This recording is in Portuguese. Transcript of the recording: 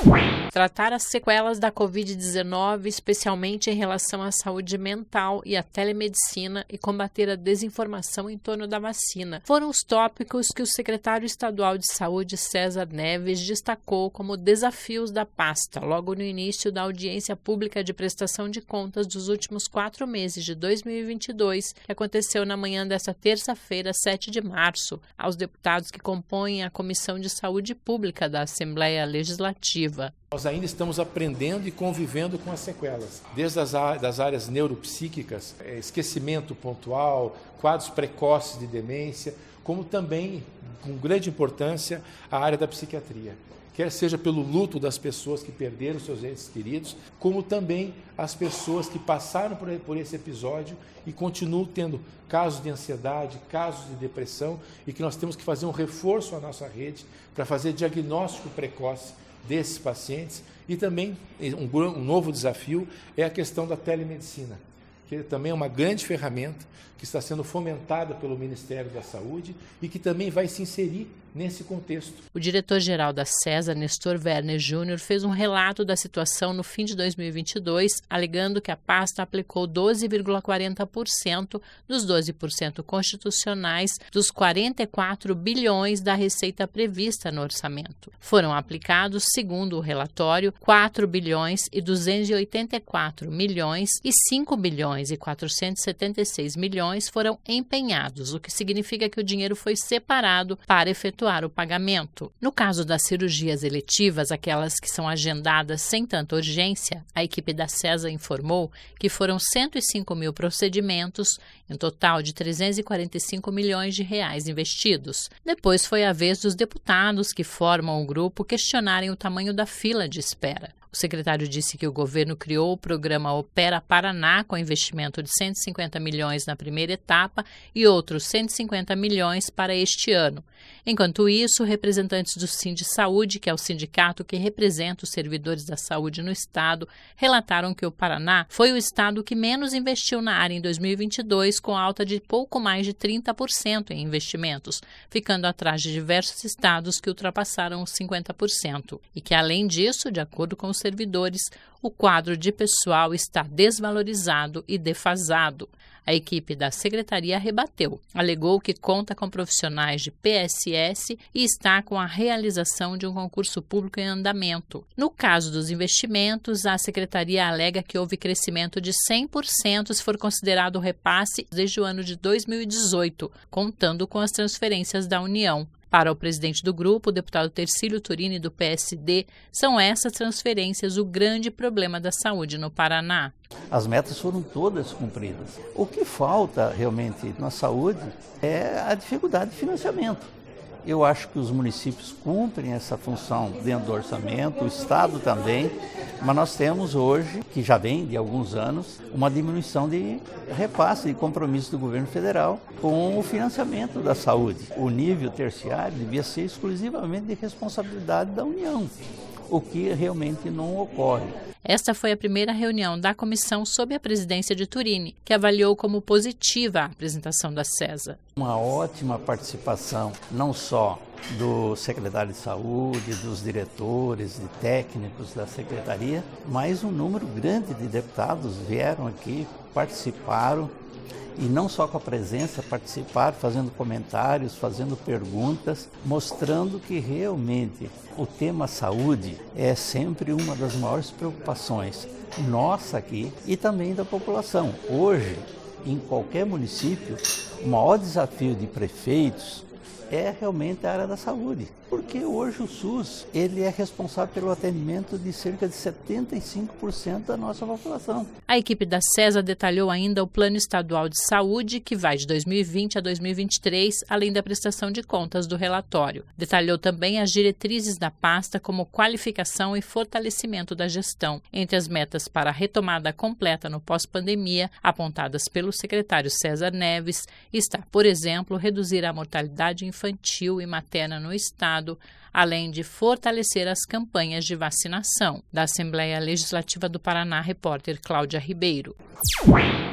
Tratar as sequelas da Covid-19, especialmente em relação à saúde mental e à telemedicina, e combater a desinformação em torno da vacina, foram os tópicos que o secretário estadual de Saúde, César Neves, destacou como desafios da pasta, logo no início da audiência pública de prestação de contas dos últimos 4 meses de 2022, que aconteceu na manhã desta terça-feira, 7 de março, aos deputados que compõem a Comissão de Saúde Pública da Assembleia Legislativa. Nós ainda estamos aprendendo e convivendo com as sequelas, desde das áreas neuropsíquicas, esquecimento pontual, quadros precoces de demência, como também, com grande importância, a área da psiquiatria. Quer seja pelo luto das pessoas que perderam seus entes queridos, como também as pessoas que passaram por esse episódio e continuam tendo casos de ansiedade, casos de depressão, e que nós temos que fazer um reforço à nossa rede para fazer diagnóstico precoce desses pacientes. E também um novo desafio é a questão da telemedicina, que também é uma grande ferramenta que está sendo fomentada pelo Ministério da Saúde e que também vai se inserir nesse contexto. O diretor-geral da CESA, Nestor Werner Júnior, fez um relato da situação no fim de 2022, alegando que a pasta aplicou 12,40% dos 12% constitucionais dos 44 bilhões da receita prevista no orçamento. Foram aplicados, segundo o relatório, 4 bilhões e 284 milhões e 5 bilhões e 476 milhões foram empenhados, o que significa que o dinheiro foi separado para efetuar o pagamento. No caso das cirurgias eletivas, aquelas que são agendadas sem tanta urgência, a equipe da CESA informou que foram 105 mil procedimentos, em total de 345 milhões de reais investidos. Depois foi a vez dos deputados que formam o grupo questionarem o tamanho da fila de espera. O secretário disse que o governo criou o programa Opera Paraná com investimento de 150 milhões na primeira etapa e outros 150 milhões para este ano. Enquanto isso, representantes do Sindisaúde, que é o sindicato que representa os servidores da saúde no estado, relataram que o Paraná foi o estado que menos investiu na área em 2022, com alta de pouco mais de 30% em investimentos, ficando atrás de diversos estados que ultrapassaram os 50%. E que, além disso, de acordo com os servidores, o quadro de pessoal está desvalorizado e defasado. A equipe da secretaria rebateu, alegou que conta com profissionais de PSS e está com a realização de um concurso público em andamento. No caso dos investimentos, a secretaria alega que houve crescimento de 100% se for considerado o repasse desde o ano de 2018, contando com as transferências da União. Para o presidente do grupo, o deputado Tercílio Turini, do PSD, são essas transferências o grande problema da saúde no Paraná. As metas foram todas cumpridas. O que falta realmente na saúde é a dificuldade de financiamento. Eu acho que os municípios cumprem essa função dentro do orçamento, o Estado também, mas nós temos hoje, que já vem de alguns anos, uma diminuição de repasse, de compromisso do governo federal com o financiamento da saúde. O nível terciário devia ser exclusivamente de responsabilidade da União, o que realmente não ocorre. Esta foi a primeira reunião da comissão sob a presidência de Turini, que avaliou como positiva a apresentação da CESA. Uma ótima participação, não só do secretário de saúde, dos diretores, de técnicos da secretaria, mas um número grande de deputados vieram aqui, participaram, e não só com a presença, participaram fazendo comentários, fazendo perguntas, mostrando que realmente o tema saúde é sempre uma das maiores preocupações nossa aqui e também da população. Hoje, em qualquer município, o maior desafio de prefeitos é realmente a área da saúde, porque hoje o SUS ele é responsável pelo atendimento de cerca de 75% da nossa população. A equipe da CESA detalhou ainda o Plano Estadual de Saúde, que vai de 2020 a 2023, além da prestação de contas do relatório. Detalhou também as diretrizes da pasta como qualificação e fortalecimento da gestão. Entre as metas para a retomada completa no pós-pandemia, apontadas pelo secretário César Neves, está, por exemplo, reduzir a mortalidade infantil e materna no estado, além de fortalecer as campanhas de vacinação. Da Assembleia Legislativa do Paraná, repórter Cláudia Ribeiro.